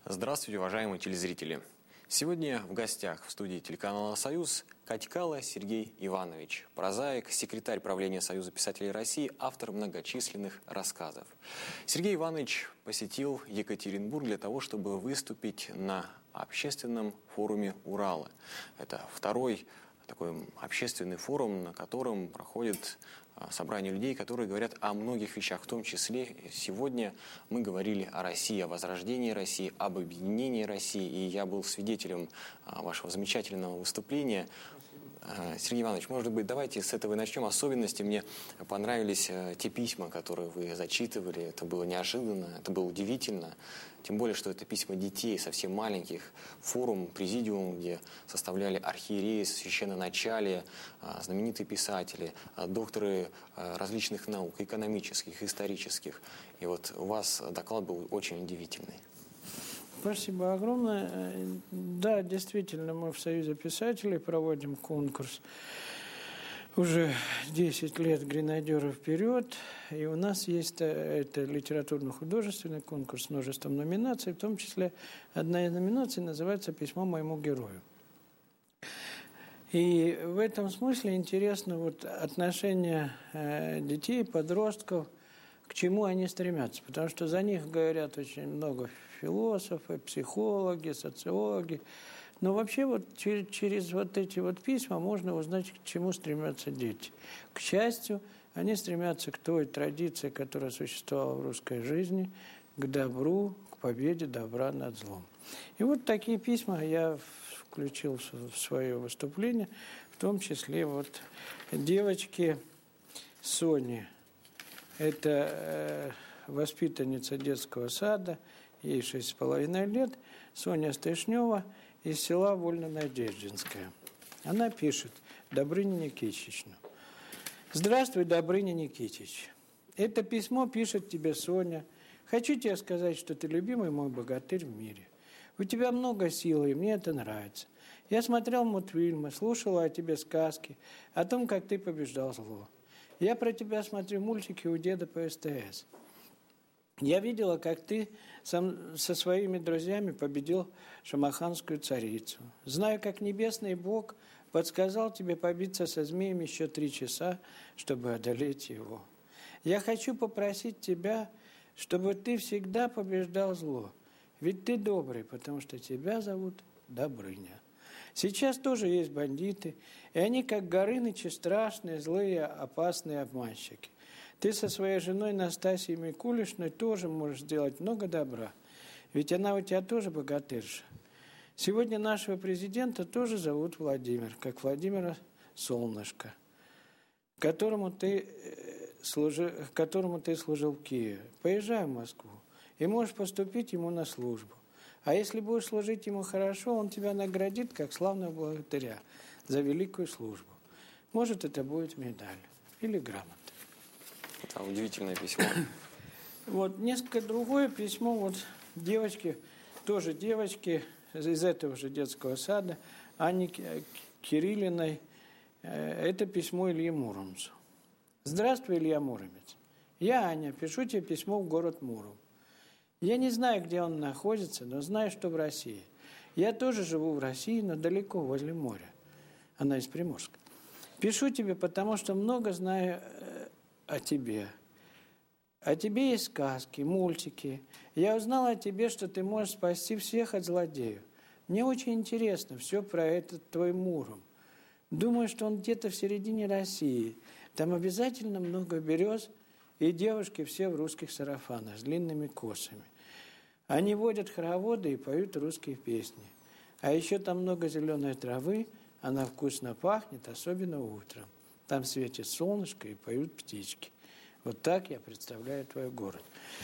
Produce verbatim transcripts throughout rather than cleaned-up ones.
Здравствуйте, уважаемые телезрители! Сегодня в гостях в студии телеканала «Союз» Катькало Сергей Иванович, прозаик, секретарь правления Союза писателей России, автор многочисленных рассказов. Сергей Иванович посетил Екатеринбург для того, чтобы выступить на общественном форуме Урала. Это второй такой общественный форум, на котором проходит собрание людей, которые говорят о многих вещах, в том числе сегодня мы говорили о России, о возрождении России, об объединении России, и я был свидетелем вашего замечательного выступления. Сергей Иванович, может быть, давайте с этого и начнем. Особенности мне понравились те письма, которые вы зачитывали. Это было неожиданно, это было удивительно. Тем более, что это письма детей, совсем маленьких. Форум, президиум, где составляли архиереи, священноначалие, знаменитые писатели, докторы различных наук, экономических, исторических. И вот у вас доклад был очень удивительный. Спасибо огромное. Да, действительно, мы в Союзе писателей проводим конкурс уже десять лет «Гренадеры вперед». И у нас есть это литературно-художественный конкурс с множеством номинаций, в том числе одна из номинаций называется «Письмо моему герою». И в этом смысле интересно вот отношение детей, подростков, к чему они стремятся. Потому что за них говорят очень много философы, психологи, социологи. Но вообще вот через, через вот эти вот письма можно узнать, к чему стремятся дети. К счастью, они стремятся к той традиции, которая существовала в русской жизни, к добру, к победе добра над злом. И вот такие письма я включил в свое выступление, в том числе вот девочки Сони. Это э, воспитанница детского сада, ей шесть с половиной лет, Соня Стышнева из села Вольно-Надеждинское. Она пишет Добрыне Никитичну. «Здравствуй, Добрыня Никитич. Это письмо пишет тебе Соня. Хочу тебе сказать, что ты любимый мой богатырь в мире. У тебя много силы, и мне это нравится. Я смотрел мультфильмы, слушала о тебе сказки, о том, как ты побеждал зло. Я про тебя смотрю мультики у деда по СТС. Я видела, как ты сам, со своими друзьями победил шамаханскую царицу. Знаю, как небесный Бог подсказал тебе побиться со змеем еще три часа, чтобы одолеть его. Я хочу попросить тебя, чтобы ты всегда побеждал зло. Ведь ты добрый, потому что тебя зовут Добрыня. Сейчас тоже есть бандиты, и они, как Горынычи, страшные, злые, опасные обманщики. Ты со своей женой Настасьей Микулишной тоже можешь сделать много добра, ведь она у тебя тоже богатырша. Сегодня нашего президента тоже зовут Владимир, как Владимира Солнышко, которому ты, служи, которому ты служил в Киеве. Поезжай в Москву, и можешь поступить ему на службу. А если будешь служить ему хорошо, он тебя наградит, как славного богатыря, за великую службу. Может, это будет медаль или грамота». Это удивительное письмо. Вот несколько другое письмо вот девочки, тоже девочки из этого же детского сада, Анне Кириллиной. Это письмо Илье Муромцу. «Здравствуй, Илья Муромец. Я, Аня, пишу тебе письмо в город Муром. Я не знаю, где он находится, но знаю, что в России. Я тоже живу в России, но далеко, возле моря». Она из Приморска. «Пишу тебе, потому что много знаю э, о тебе. О тебе есть сказки, мультики. Я узнала о тебе, что ты можешь спасти всех от злодеев. Мне очень интересно все про этот твой Муром. Думаю, что он где-то в середине России. Там обязательно много берез, и девушки все в русских сарафанах с длинными косами. Они водят хороводы и поют русские песни. А еще там много зеленой травы, она вкусно пахнет, особенно утром. Там светит солнышко и поют птички. Вот так я представляю твой город».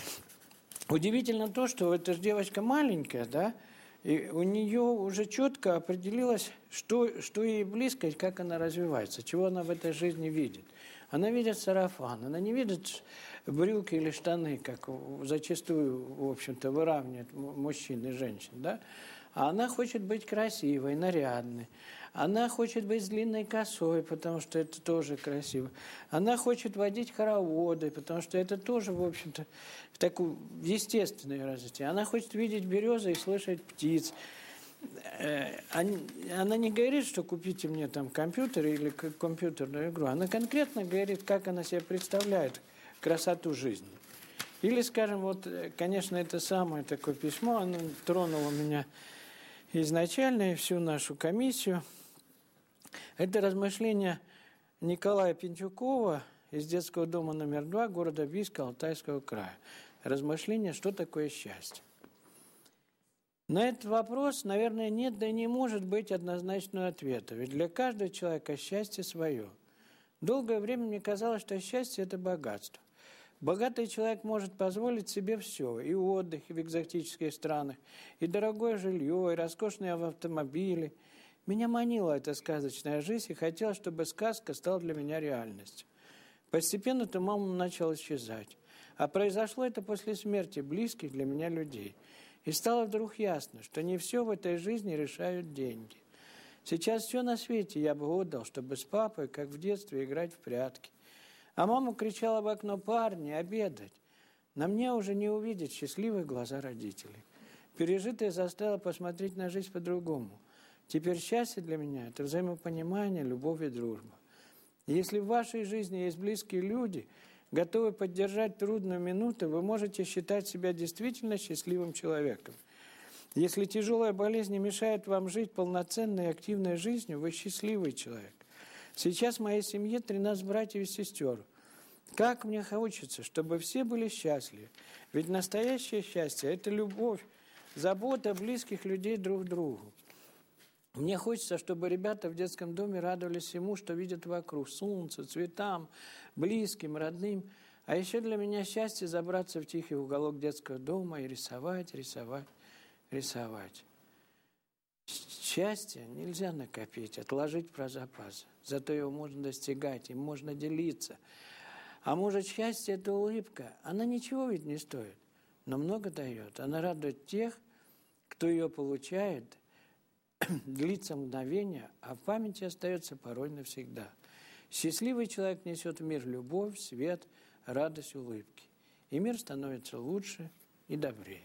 Удивительно то, что эта же девочка маленькая, да, и у нее уже четко определилось, что, что ей близко и как она развивается, чего она в этой жизни видит. Она видит сарафан, она не видит брюки или штаны, как зачастую, в общем-то, выравнивают мужчин и женщин, да? А она хочет быть красивой, нарядной. Она хочет быть с длинной косой, потому что это тоже красиво. Она хочет водить хороводы, потому что это тоже, в общем-то, такое естественное развитие. Она хочет видеть березы и слышать птиц. Она не говорит, что купите мне там компьютер или компьютерную игру. Она конкретно говорит, как она себе представляет красоту жизни. Или, скажем, вот, конечно, это самое такое письмо, оно тронуло меня изначально и всю нашу комиссию. Это размышление Николая Пентюкова из детского дома номер два города Бийска Алтайского края. Размышление, что такое счастье. На этот вопрос, наверное, нет, да и не может быть однозначного ответа. Ведь для каждого человека счастье свое. Долгое время мне казалось, что счастье – это богатство. Богатый человек может позволить себе все. И отдых в экзотических странах, и дорогое жилье, и роскошные автомобили. Меня манила эта сказочная жизнь, и хотелось, чтобы сказка стала для меня реальностью. Постепенно туман начал исчезать. А произошло это после смерти близких для меня людей. И стало вдруг ясно, что не все в этой жизни решают деньги. Сейчас все на свете я бы отдал, чтобы с папой, как в детстве, играть в прятки. А мама кричала в окно: «Парни, обедать!» На мне уже не увидеть счастливые глаза родителей. Пережитое заставило посмотреть на жизнь по-другому. Теперь счастье для меня – это взаимопонимание, любовь и дружба. И если в вашей жизни есть близкие люди, готовы поддержать трудную минуту, вы можете считать себя действительно счастливым человеком. Если тяжелая болезнь не мешает вам жить полноценной и активной жизнью, вы счастливый человек. Сейчас в моей семье тринадцать братьев и сестер. Как мне хочется, чтобы все были счастливы. Ведь настоящее счастье – это любовь, забота близких людей друг к другу. Мне хочется, чтобы ребята в детском доме радовались всему, что видят вокруг. Солнцу, цветам, близким, родным. А еще для меня счастье забраться в тихий уголок детского дома и рисовать, рисовать, рисовать. Счастье нельзя накопить, отложить про запас. Зато его можно достигать, им можно делиться. А может, счастье – это улыбка. Она ничего ведь не стоит, но много дает. Она радует тех, кто ее получает, длится мгновение, а в памяти остается порой навсегда. Счастливый человек несет в мир любовь, свет, радость, улыбки. И мир становится лучше и добрее.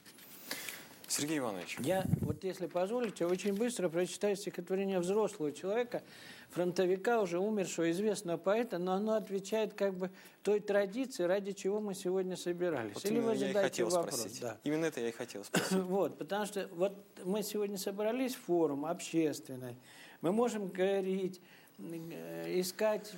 Сергей Иванович. Я, вот если позволите, очень быстро прочитаю стихотворение взрослого человека, фронтовика, уже умершего, известного поэта, но оно отвечает как бы той традиции, ради чего мы сегодня собирались. Вот Или вы я и хотел вопрос? спросить. Да. Именно это я и хотел спросить. Вот, потому что вот мы сегодня собрались в форум общественный, мы можем говорить, искать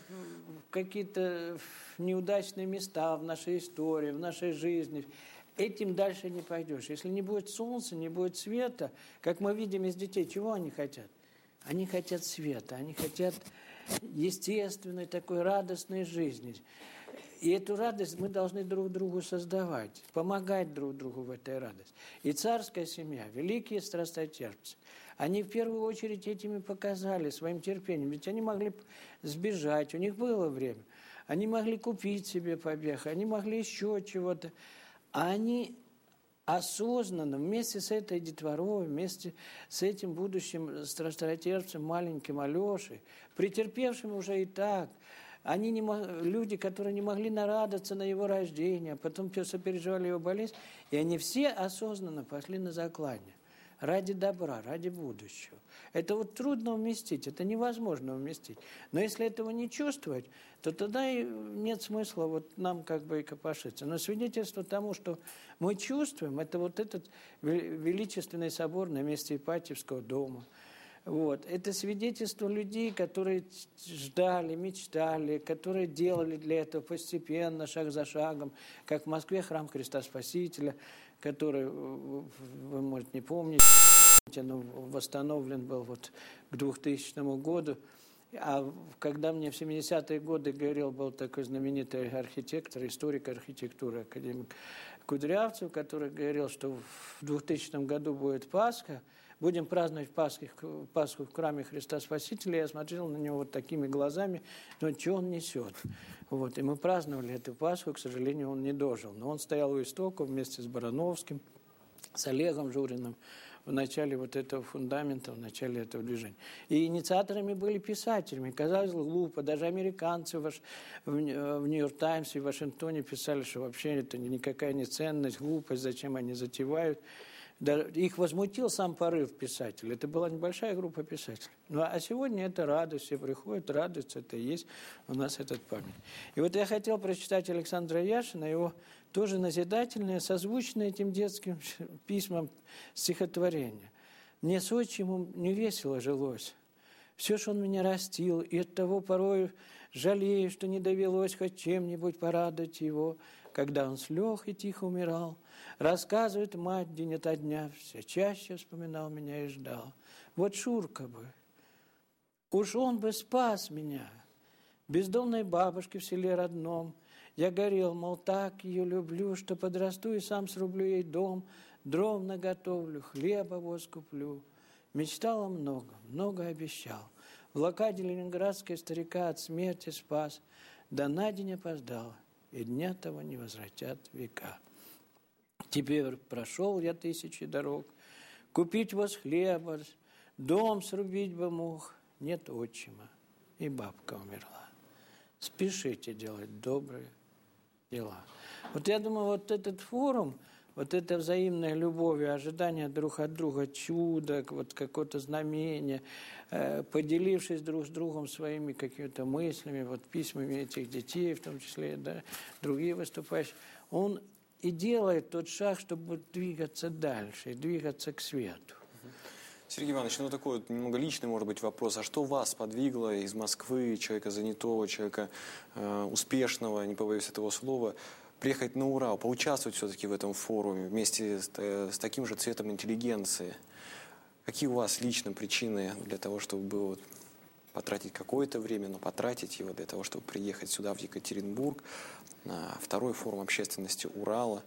какие-то неудачные места в нашей истории, в нашей жизни. Этим дальше не пойдешь. Если не будет солнца, не будет света, как мы видим из детей, чего они хотят? Они хотят света, они хотят естественной, такой радостной жизни. И эту радость мы должны друг другу создавать, помогать друг другу в этой радости. И царская семья, великие страстотерпцы, они в первую очередь этими показали своим терпением. Ведь они могли сбежать, у них было время. Они могли купить себе побег, они могли еще чего-то. А они осознанно, вместе с этой детворой, вместе с этим будущим страстотерпцем, маленьким Алешей, претерпевшим уже и так, они не мог, люди, которые не могли нарадоваться на его рождение, потом сопереживали его болезнь, и они все осознанно пошли на заклание. Ради добра, ради будущего. Это вот трудно уместить, это невозможно уместить. Но если этого не чувствовать, то тогда и нет смысла вот нам как бы и копошиться. Но свидетельство тому, что мы чувствуем, это вот этот величественный собор на месте Ипатьевского дома. Вот. Это свидетельство людей, которые ждали, мечтали, которые делали для этого постепенно, шаг за шагом, как в Москве храм Христа Спасителя, который, вы, может, не помните, но восстановлен был вот к двухтысячному году. А когда мне в семидесятые годы говорил, был такой знаменитый архитектор, историк архитектуры, академик Кудрявцев, который говорил, что в двухтысячном году будет Пасха, будем праздновать Пасху, Пасху в храме Христа Спасителя. Я смотрел на него вот такими глазами, ну, что он несет. Вот. И мы праздновали эту Пасху, к сожалению, он не дожил. Но он стоял у истоков вместе с Барановским, с Олегом Журиным. в начале вот этого фундамента, в начале этого движения. И инициаторами были писателями. Казалось глупо. Даже американцы в «Нью-Йорк Таймс» и в Вашингтоне писали, что вообще это никакая не ценность, глупость, зачем они затевают. Их возмутил сам порыв писателей. Это была небольшая группа писателей. Ну, а сегодня это радость. Все приходят, радуются, это и есть у нас этот память. И вот я хотел прочитать Александра Яшина, его тоже назидательное, созвучное этим детским письмам стихотворение. «Мне с отчимом невесело жилось. Все, что он меня растил, и от того порою жалею, что не довелось хоть чем-нибудь порадовать его, когда он слег и тихо умирал. Рассказывает мать день ото дня, все чаще вспоминал меня и ждал. Вот Шурка бы, уж он бы спас меня. Бездомной бабушке в селе родном я горел, мол, так ее люблю, что подрасту и сам срублю ей дом, дров наготовлю, хлеба воз куплю. Мечтал о многом, много обещал. В блокаде ленинградской старика от смерти спас, да на день опоздал, и дня того не возвратят века. Теперь прошел я тысячи дорог, купить воз хлеба, дом срубить бы мог, нет отчима, и бабка умерла. Спешите делать добрые дела». Вот я думаю, вот этот форум, вот эта взаимная любовь и ожидание друг от друга чуда, вот какое-то знамение, э, поделившись друг с другом своими какими-то мыслями, вот письмами этих детей, в том числе, да, другие выступающие, он и делает тот шаг, чтобы двигаться дальше, двигаться к свету. Сергей Иванович, ну такой вот немного личный, может быть, вопрос. А что вас подвигло из Москвы, человека занятого, человека э, успешного, не побоюсь этого слова, приехать на Урал, поучаствовать все-таки в этом форуме вместе с, э, с таким же цветом интеллигенции? Какие у вас лично причины для того, чтобы вот, потратить какое-то время, но потратить его для того, чтобы приехать сюда, в Екатеринбург, на второй форум общественности Урала?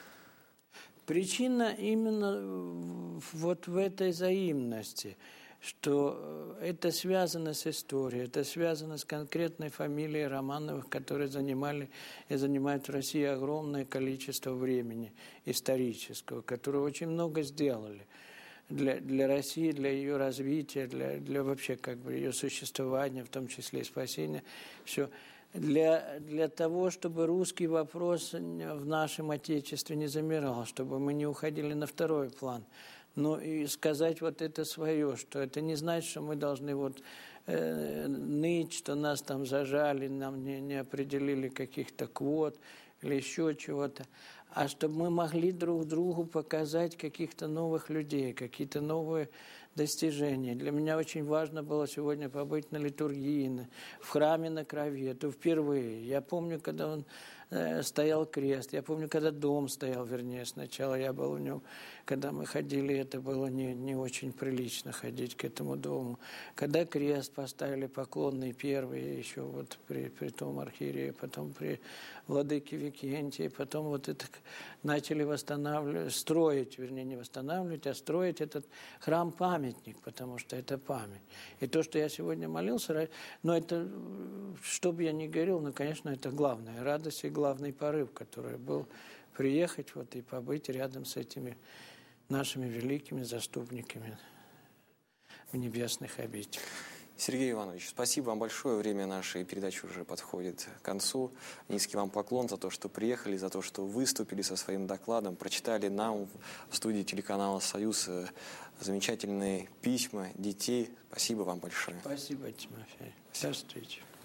Причина именно вот в этой взаимности, что это связано с историей, это связано с конкретной фамилией Романовых, которые занимали и занимают в России огромное количество времени исторического, которые очень много сделали для, для России, для ее развития, для, для вообще как бы ее существования, в том числе и спасения. Все. Для, для того, чтобы русский вопрос в нашем Отечестве не замирал, чтобы мы не уходили на второй план. Ну и сказать вот это свое, что это не значит, что мы должны вот э, ныть, что нас там зажали, нам не, не определили каких-то квот или еще чего-то, а чтобы мы могли друг другу показать каких-то новых людей, какие-то новые достижения. Для меня очень важно было сегодня побыть на литургии, в храме на Крови. Это впервые. Я помню, когда он э, стоял крест. Я помню, когда дом стоял, вернее, сначала я был в нем. Когда мы ходили, это было не, не очень прилично ходить к этому дому. Когда крест поставили поклонный первый, еще вот при, при том архиерее, потом при владыке Викентии, потом вот это начали восстанавливать, строить, вернее, не восстанавливать, а строить этот храм памятник, потому что это память. И то, что я сегодня молился, но это, что бы я ни говорил, ну, конечно, это главная радость и главный порыв, который был приехать вот и побыть рядом с этими нашими великими заступниками в небесных обителях. Сергей Иванович, спасибо вам большое. Время нашей передачи уже подходит к концу. Низкий вам поклон за то, что приехали, за то, что выступили со своим докладом, прочитали нам в студии телеканала «Союз» замечательные письма детей. Спасибо вам большое. Спасибо, Тимофей. До встречи.